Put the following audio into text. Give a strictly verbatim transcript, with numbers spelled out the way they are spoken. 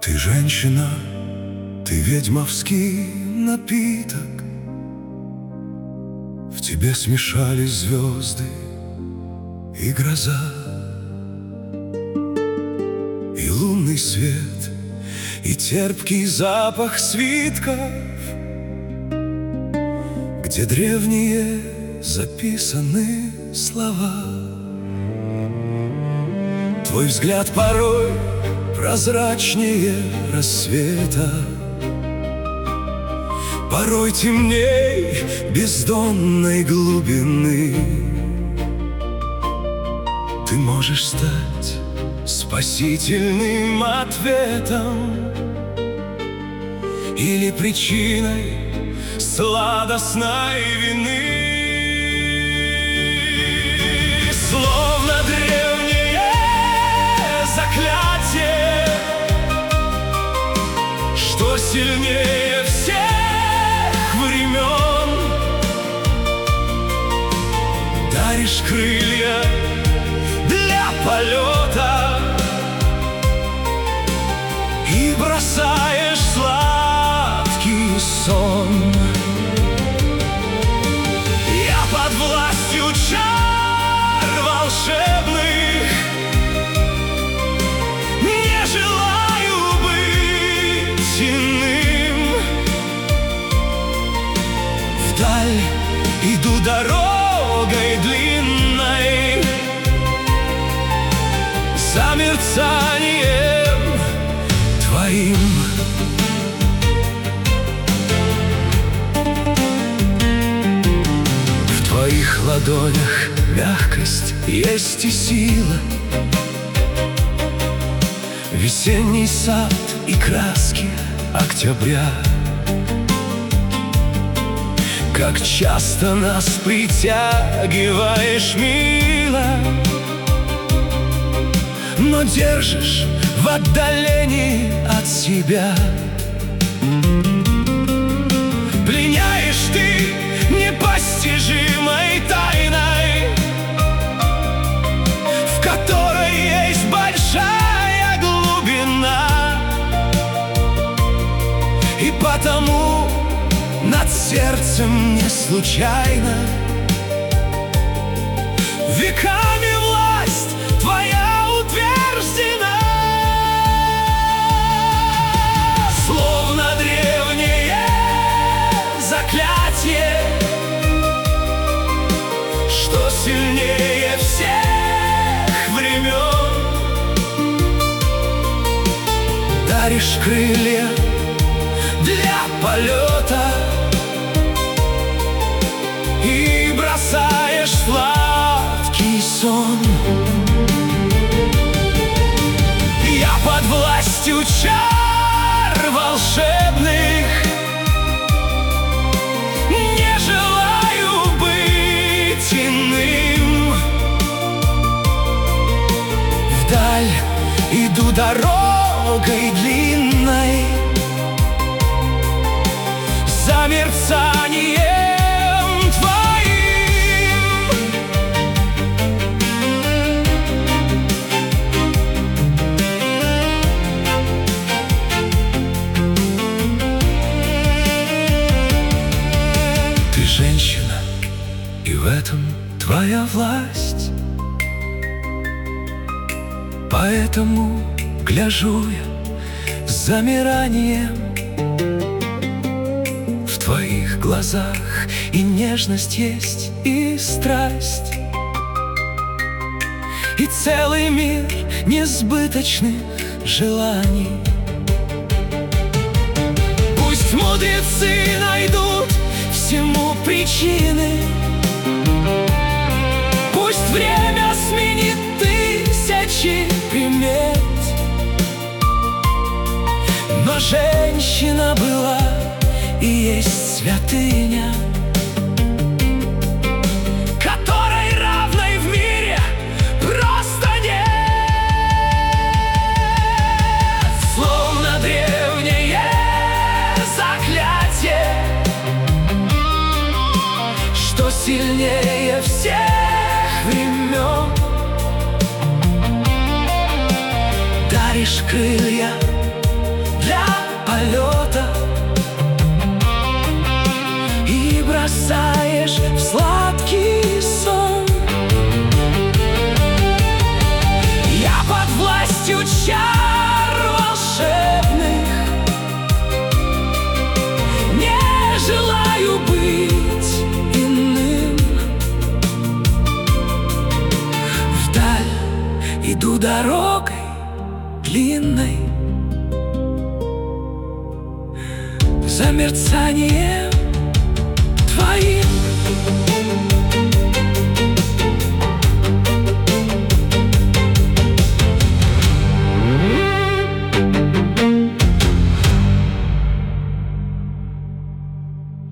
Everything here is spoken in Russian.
Ты женщина, ты ведьмовский напиток. В тебе смешались звезды и гроза, и лунный свет, и терпкий запах свитков, где древние записаны слова. Твой взгляд порой прозрачнее рассвета, порой темней бездонной глубины. Ты можешь стать спасительным ответом или причиной сладостной вины. Словно древнее заклятие, что сильнее всех времен. Даришь крылья для полета и бросаешь сладкий сон. Я под властью чар волшебных не желаю быть иным. Вдаль иду дорогой длинной, за мерцанием твоим. В твоих ладонях мягкость есть и сила, весенний сад и краски октября. Как часто нас притягиваешь, мило, но держишь в отдалении от себя. Пленяешь ты непостижимой тайной, в которой есть большая глубина, и потому над сердцем не случайно веками власть твоя утверждена. Словно древнее заклятие, что сильнее всех времен. Даришь крылья для полета и бросаешь сладкий сон. Я под властью чар волшебных не желаю быть иным. Вдаль иду дорогой длинной, за мерцанием твоим. Ты женщина, и в этом твоя власть, поэтому гляжу я с замиранием. В твоих глазах и нежность есть, и страсть, и целый мир несбыточных желаний. Пусть мудрецы найдут всему причины, пусть время сменит тысячи примет, но женщина была и есть святыня, которой равной в мире просто нет. Словно древнее заклятие, что сильнее всех времен. Даришь крылья Иду дорогой длинной, за мерцанием твоим.